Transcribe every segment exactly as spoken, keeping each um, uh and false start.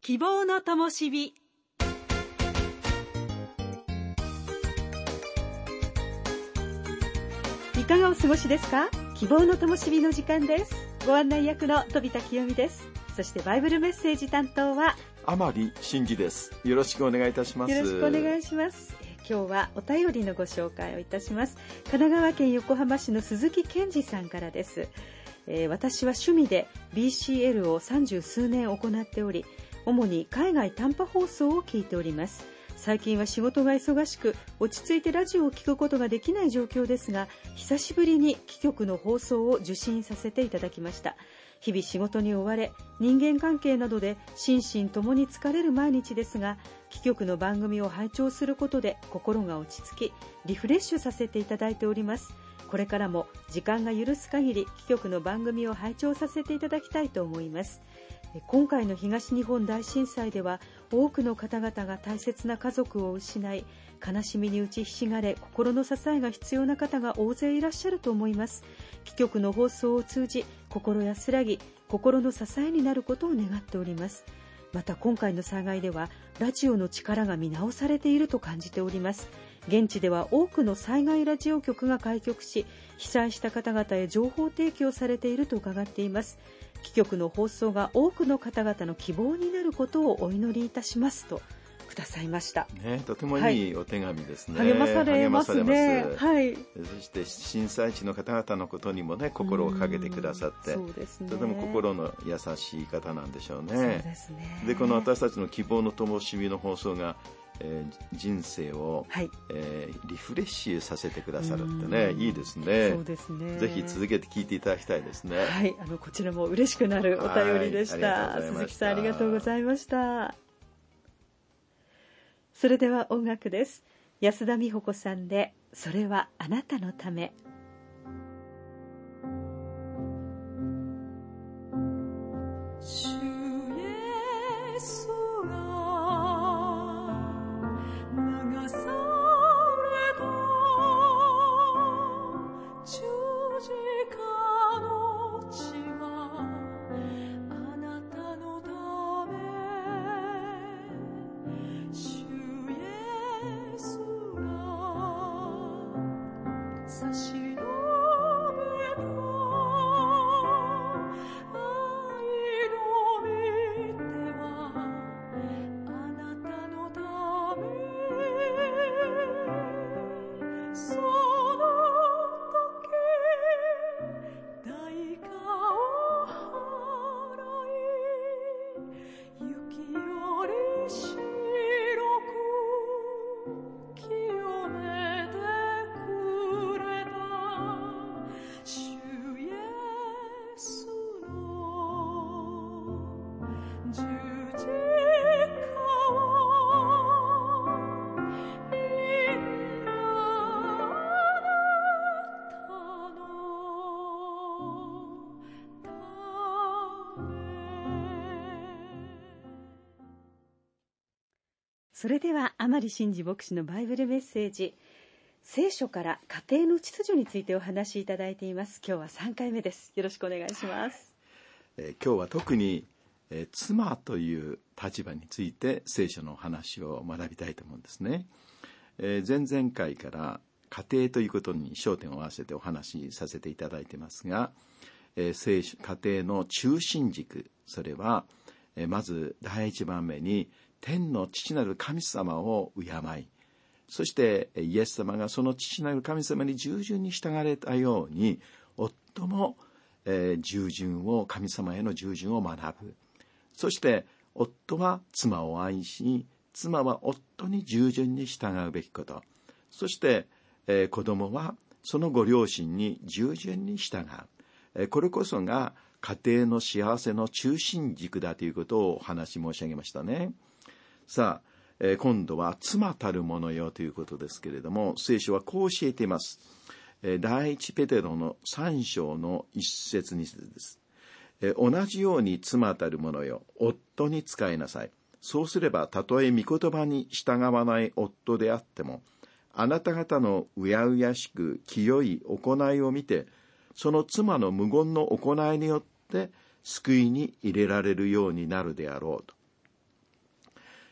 希望の灯火。いかがお過ごしですか？希望の灯火の時間です。ご案内役の飛田清美です。そしてバイブルメッセージ担当は甘利真嗣です。よろしくお願いいたします。 よろしくお願いします。今日はお便りのご紹介をいたします。神奈川県横浜市の鈴木健二さんからです。えー、私は趣味で ビーシーエル を三十数年行っており、主に海外短波放送を聞いております。最近は仕事が忙しく落ち着いてラジオを聞くことができない状況ですが、久しぶりに貴局の放送を受信させていただきました。日々仕事に追われ、人間関係などで心身ともに疲れる毎日ですが、貴局の番組を拝聴することで心が落ち着き、リフレッシュさせていただいております。これからも時間が許す限り貴局の番組を拝聴させていただきたいと思います。今回の東日本大震災では多くの方々が大切な家族を失い、悲しみに打ちひしがれ、心の支えが必要な方が大勢いらっしゃると思います。貴局の放送を通じ心安らぎ、心の支えになることを願っております。また今回の災害ではラジオの力が見直されていると感じております。現地では多くの災害ラジオ局が開局し、被災した方々へ情報提供されていると伺っています。貴局の放送が多くの方々の希望になることをお祈りいたしますとくださいました。 ね、とてもいいお手紙ですね。 はい、励まされますね。はい。 そして震災地の方々のことにもね、心をかけてくださって、 そうですね、 とても心の優しい方なんでしょうね。 そうですね。 で、この私たちの希望の灯火の放送が、えー、人生を、はい、えー、リフレッシュさせてくださるってね、いいですね。 そうですね。 ぜひ続けて聞いていただきたいですね。 はい、あのこちらも嬉しくなるお便りでした。鈴木さん、ありがとうございました。それでは音楽です。安田美穂子さんで、それはあなたのため。それでは甘利真嗣牧師のバイブルメッセージ、聖書から家庭の秩序についてお話しいただいています。今日はさんかいめです。よろしくお願いします。 えー、今日は特に、えー、妻という立場について聖書の話を学びたいと思うんですね。えー、前々回から家庭ということに焦点を合わせてお話しさせていただいてますが、えー、聖書家庭の中心軸、それは、えー、まず第一番目に天の父なる神様を敬い、そしてイエス様がその父なる神様に従順に従われたように、夫も、えー、従順を神様への従順を学ぶ。そして夫は妻を愛し、妻は夫に従順に従うべきこと。そして、えー、子供はそのご両親に従順に従う。えー、これこそが家庭の幸せの中心軸だということをお話し申し上げましたね。さあ、えー、今度は妻たるものよということですけれども、聖書はこう教えています。えー、第一ペテロのさん章の一節二節です。えー、同じように妻たるものよ、夫に仕えなさい。そうすれば、たとえ御言葉に従わない夫であっても、あなた方のうやうやしく清い行いを見て、その妻の無言の行いによって救いに入れられるようになるであろうと。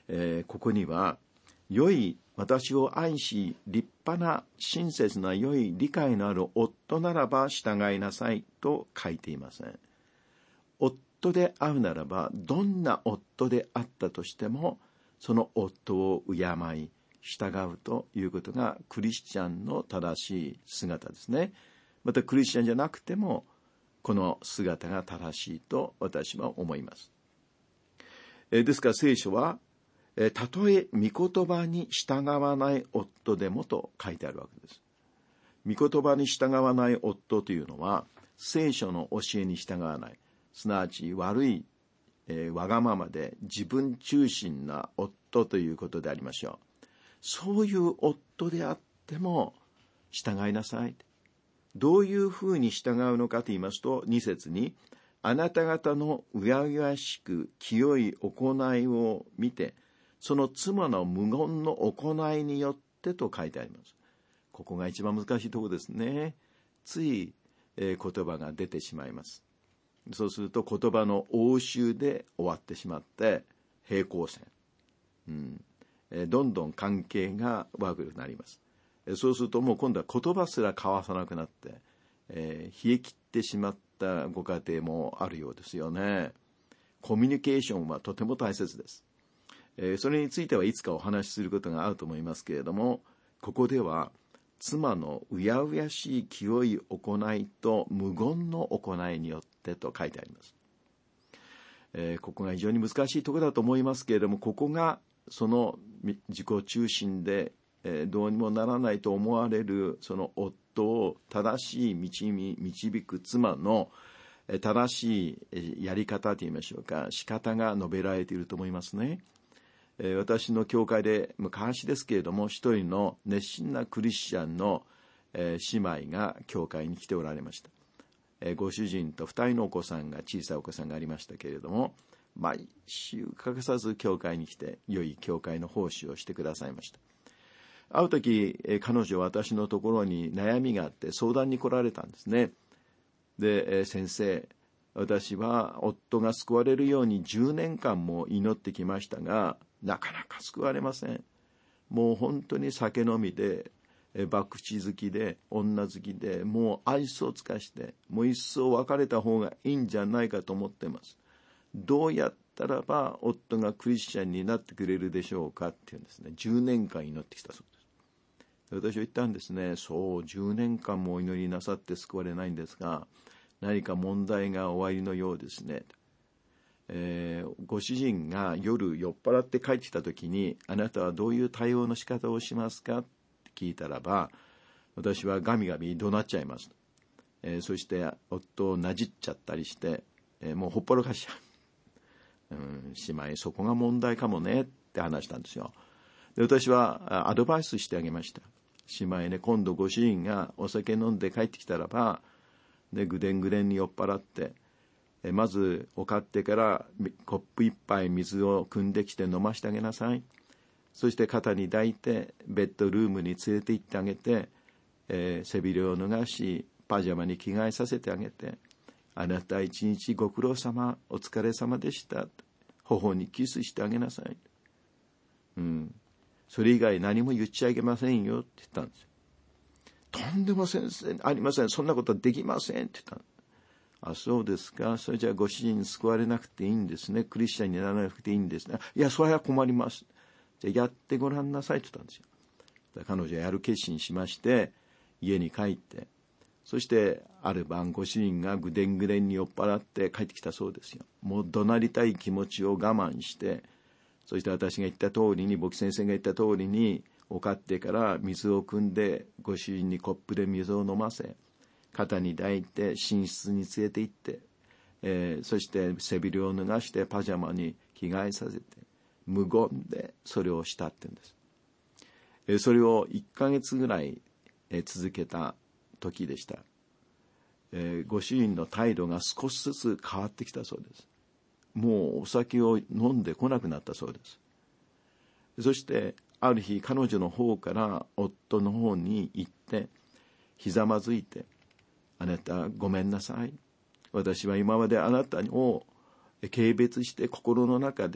えー、ここには良い私を愛し立派な親切な良い理解のある夫ならば従いなさいと書いていません。夫であるならばどんな夫であったとしてもその夫を敬い従うということがクリスチャンの正しい姿ですね。またクリスチャンじゃなくてもこの姿が正しいと私は思います。えですから聖書はたとえ御言葉に従わない夫でもと書いてあるわけです。御言葉に従わない夫というのは聖書の教えに従わない、すなわち悪い、えー、わがままで自分中心な夫ということでありましょう。そういう夫であっても従いなさい。どういうふうに従うのかと言いますと、に節にあなた方のうやうやしく清い行いを見てその妻の無言の行いによってと書いてあります。ここが一番難しいところですね。つい、えー、言葉が出てしまいます。そうすると言葉の応酬で終わってしまって平行線、うんえー、どんどん関係が悪くなります。えー、そうするともう今度は言葉すら交わさなくなって、えー、冷え切ってしまったご家庭もあるようですよね。コミュニケーションはとても大切です。えー、それについてはいつかお話しすることがあると思いますけれども、ここでは妻のうやうやしい清い行いと無言の行いによってと書いてあります。えー、ここが非常に難しいところだと思いますけれども、ここがその自己中心で、えー、どうにもならないと思われるその夫を正しい道に導く妻の正しいやり方といいましょうか、仕方が述べられていると思いますね。私の教会で昔ですけれども一人の熱心なクリスチャンの姉妹が教会に来ておられました。ご主人と二人のお子さんが小さいお子さんがありましたけれども、毎週欠かさず教会に来て良い教会の奉仕をしてくださいました。ある時彼女は私のところに悩みがあって相談に来られたんですね。で、先生、私は夫が救われるようにじゅうねんかんも祈ってきましたがなかなか救われません。もう本当に酒飲みで博打好きで女好きでもう愛想を尽かしてもう一層別れた方がいいんじゃないかと思ってます。どうやったらば夫がクリスチャンになってくれるでしょうかっていうんですね。じゅうねんかん祈ってきたそうです。私は言ったんですね。そうじゅうねんかんもお祈りなさって救われないんですが何か問題がおありのようですね。えー、ご主人が夜酔っ払って帰ってきた時にあなたはどういう対応の仕方をしますかって聞いたらば、私はガミガミ怒鳴っちゃいます、えー、そして夫をなじっちゃったりして、えー、もうほっぽらかしちゃう、うん、姉妹そこが問題かもねって話したんですよ。で私はアドバイスしてあげました。姉妹ね、今度ご主人がお酒飲んで帰ってきたらばでぐでんぐでんに酔っ払ってまずお買ってからコップ一杯水を汲んできて飲ましてあげなさい。そして肩に抱いてベッドルームに連れて行ってあげて、えー、背びれを脱がしパジャマに着替えさせてあげて、あなた一日ご苦労様お疲れ様でした頬にキスしてあげなさい、うん、それ以外何も言っちゃいけませんよって言ったんですよ。とんでも先生ありません、そんなことはできませんって言ったんです。あ、そうですか。それじゃあご主人救われなくていいんですね。クリスチャンにならなくていいんですね。いや、それは困ります。じゃあやってごらんなさいって言ったんですよ。彼女はやる決心しまして家に帰って、そしてある晩ご主人がぐでんぐでんに酔っ払って帰ってきたそうですよ。もう怒鳴りたい気持ちを我慢して、そして私が言った通りに、牧先生が言った通りにお買ってから水を汲んでご主人にコップで水を飲ませ、肩に抱いて寝室に連れて行って、えー、そして背びれを脱がしてパジャマに着替えさせて無言でそれをしたって言うんです。えー、それをいっかげつぐらい、えー、続けた時でした。えー、ご主人の態度が少しずつ変わってきたそうです。もうお酒を飲んでこなくなったそうです。そしてある日彼女の方から夫の方に行ってひざまずいて、あなたごめんなさい。私は今まであなたを軽蔑して心の中で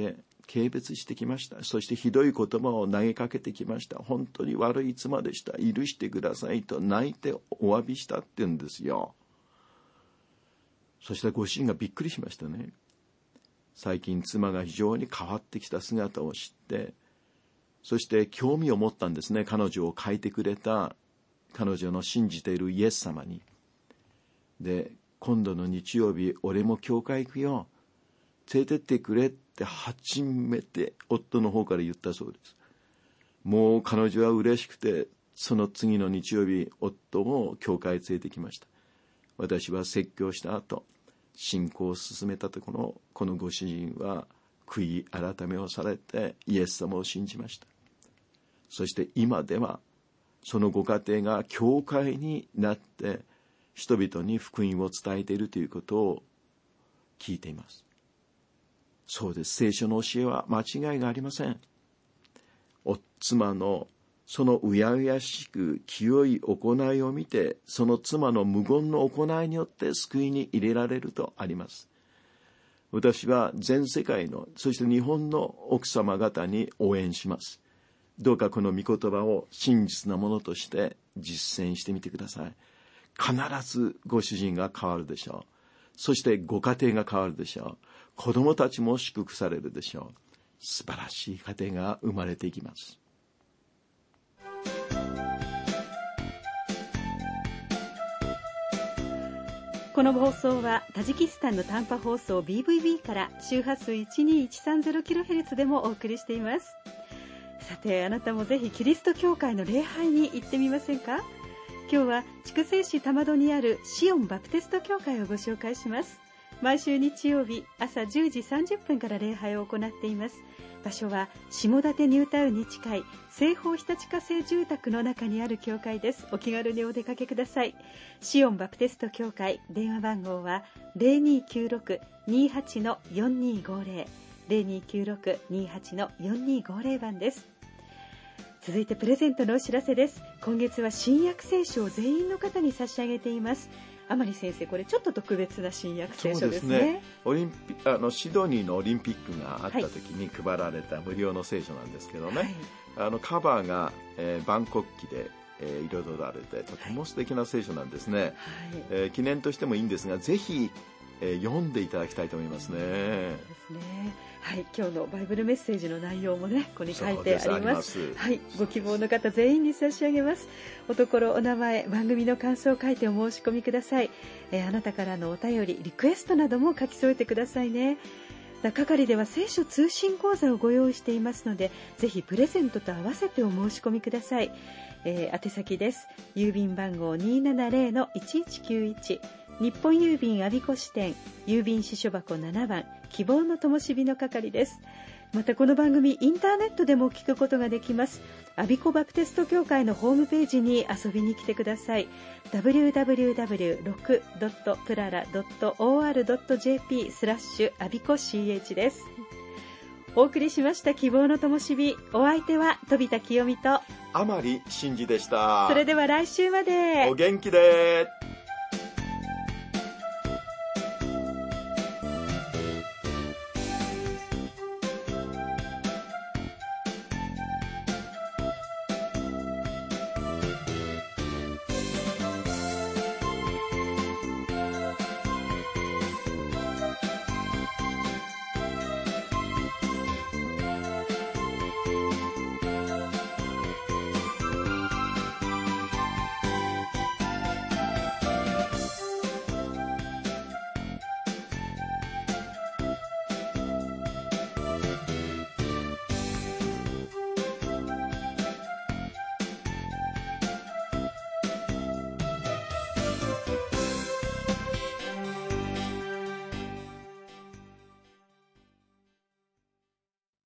軽蔑してきました。そしてひどい言葉を投げかけてきました。本当に悪い妻でした。許してくださいと泣いてお詫びしたって言うんですよ。そしてご主人がびっくりしましたね。最近妻が非常に変わってきた姿を知って、そして興味を持ったんですね。彼女を変えてくれた彼女の信じているイエス様に。で、今度の日曜日俺も教会行くよ、連れてってくれって初めて夫の方から言ったそうです。もう彼女は嬉しくて、その次の日曜日夫も教会へ連れてきました。私は説教した後、信仰を進めたところ、このご主人は悔い改めをされてイエス様を信じました。そして今ではそのご家庭が教会になって人々に福音を伝えているということを聞いています。そうです。聖書の教えは間違いがありません。お妻のそのうやうやしく清い行いを見て、その妻の無言の行いによって救いに入れられるとあります。私は全世界の、そして日本の奥様方に応援します。どうかこの御言葉を真実なものとして実践してみてください。必ずご主人が変わるでしょう。そしてご家庭が変わるでしょう。子供たちも祝福されるでしょう。素晴らしい家庭が生まれていきます。 この放送はタジキスタンの短波放送 ビーブイビー から周波数 いちにーいちさんゼロキロヘルツ でもお送りしています。さて、あなたもぜひキリスト教会の礼拝に行ってみませんか？今日は筑西市玉戸にあるシオンバプテスト教会をご紹介します。毎週日曜日朝じゅうじさんじゅっぷんから礼拝を行っています。場所は下館ニュータウンに近い西方日立化成住宅の中にある教会です。お気軽にお出かけください。シオンバプテスト教会、電話番号は ゼロにーきゅうろく にーはち よんにーごゼロ ゼロにーきゅうろく にーはち よんにーごゼロ 番です。続いてプレゼントのお知らせです。今月は新約聖書を全員の方に差し上げています。甘利先生、これちょっと特別な新約聖書ですね。そうですね。 オリンピあのシドニーのオリンピックがあった時に配られた無料の聖書なんですけどね、はい、あのカバーが、えー、万国旗で、えー、彩られてとても素敵な聖書なんですね、はい、えー、記念としてもいいんですが、ぜひ、えー、読んでいただきたいと思いますね。そうですね。 はい、今日のバイブルメッセージの内容もね、ここに書いてあります。はい、ご希望の方全員に差し上げます。おところ、お名前、番組の感想を書いてお申し込みください。えー、あなたからのお便り、リクエストなども書き添えてくださいね。係では聖書通信講座をご用意していますので、ぜひプレゼントと合わせてお申し込みください。えー、宛先です。郵便番号 にーななゼロ のいちいちきゅういち、日本郵便我孫子支店、郵便支所箱ななばん、希望の灯火の係です。またこの番組インターネットでも聞くことができます。我孫子バプテスト教会のホームページに遊びに来てください。ダブリューダブリューダブリューろくドットプララドットオーアールドットジェーピースラッシュ我孫子 シーエイチ です。お送りしました希望の灯火、お相手は飛田清美と甘利真嗣でした。 それでは来週までお元気で。